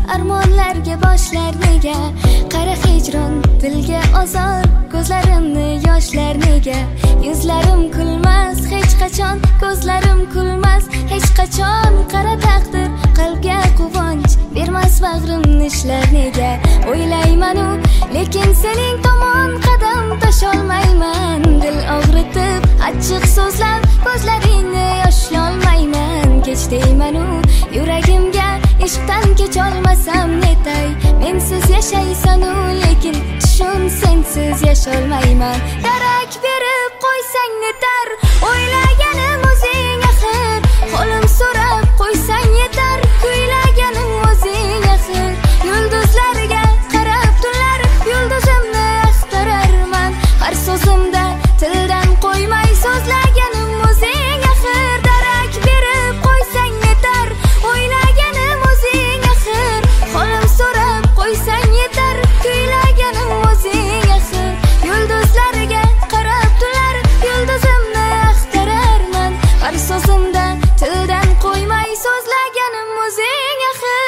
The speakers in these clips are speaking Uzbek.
armonlarga boshlar nega? Qara hijron dilga azor, ko'zlarimni yoshlar nega? Yuzlarim kulmas hech qachon, ko'zlarim kulmas hech qachon. Qara taqdir qalbga quvonch bermas, bag'rimni ishlar nega? O'ylayman u, lekin sening tomon qadam tasholmayman. Dil og'ritib achchiq so'zlab ko'zlaringni yoshlolmayman. Kech deyman u yuragimga, ishqdan kecholmasam netay. Mensiz yashaysan u, lekin tushun sensiz yasholmayman. Darak berib qo'ysang netar, o'ylaganim o'zing axir. Qo'lim so'rab qo'ysang yetar, kuylaganim o'zing axir. Yulduzlarga qarab tunlar, yulduzimni axtararman. Har so'zimda tildan qo'ymay so'zlaganim o'zing axir. Darak berib qo'ysang netar, o'ylaganim o'zing axir. Qo'lim so'rab qo'ysang yetar, kuylaganim o'zing axir. Yulduzlarga qarab tunlar, yulduzimni axtararman. Har so'zimda tildan qo'ymay so'zlaganim o'zing axir.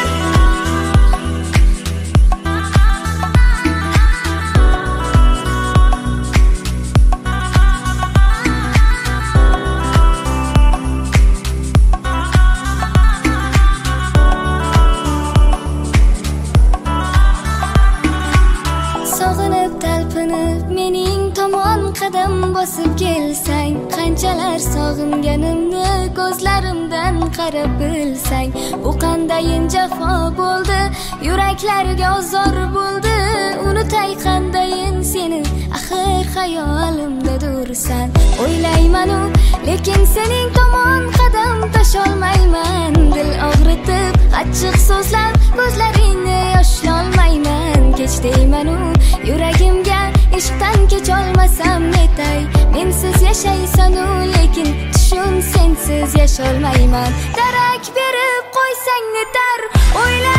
Sog'inib talpinib mening tomon qadam bosib kelsang, qanchalar sog'inganimni ko'zlarimdan qarab bilsang. Bu qandayin jafo bo'ldi, yuraklarga ozor bo'ldi. Unutay qandayin seni, axir xayolimda dursan. O'ylayman u, lekin sening tomon qadam tasholmayman. Dil og'ritib achchiq so'zlab ko'zlaringni yoshlolmayman. Kech deyman u yuragimga, ishqdan kecholmasam netay. Mensiz yashaysan u, lekin tushun sensiz yasholmayman. Darak berib qo'ysang netar, o'yla